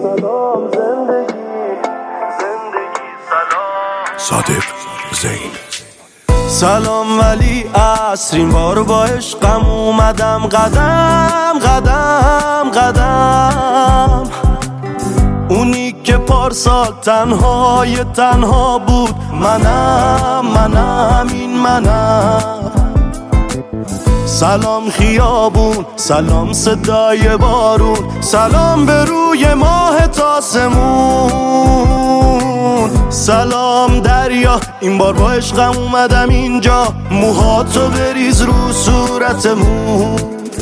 سلام زندگی سلام صادق زین. سلام ولی عصرین بار با عشقم اومدم قدم قدم قدم، اونی که پارسال تنها بود منم این منم. سلام خیابون، سلام صدای بارون، سلام به روی ماه تاسمون، سلام دریا این بار با عشقم اومدم اینجا، موهاتو بریز رو صورتمون.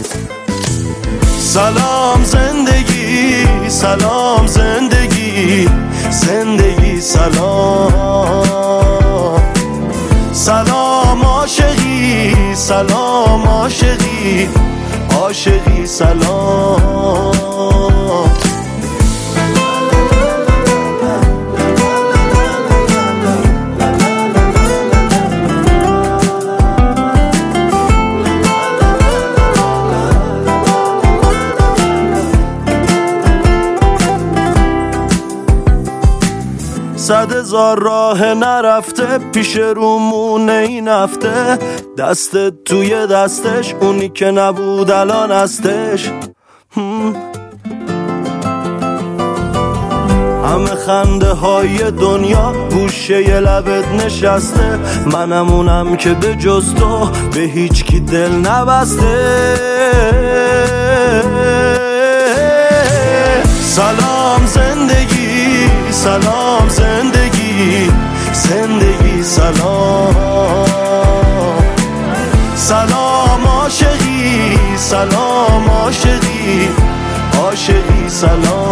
سلام زندگی سلام زندگی سلام، سلام عاشقی سلام عاشقی سلام. صد هزار راه نرفته پیش رومونه این هفته، دست توی دستش اونی که نبود الان هستش. همه خنده های دنیا گوشه ی لبت نشسته، منم اونم که به جز تو به هیچ کی دل نبسته. سلام زندگی سلام زندگی سلام، سلام عاشقی سلام عاشقی سلام.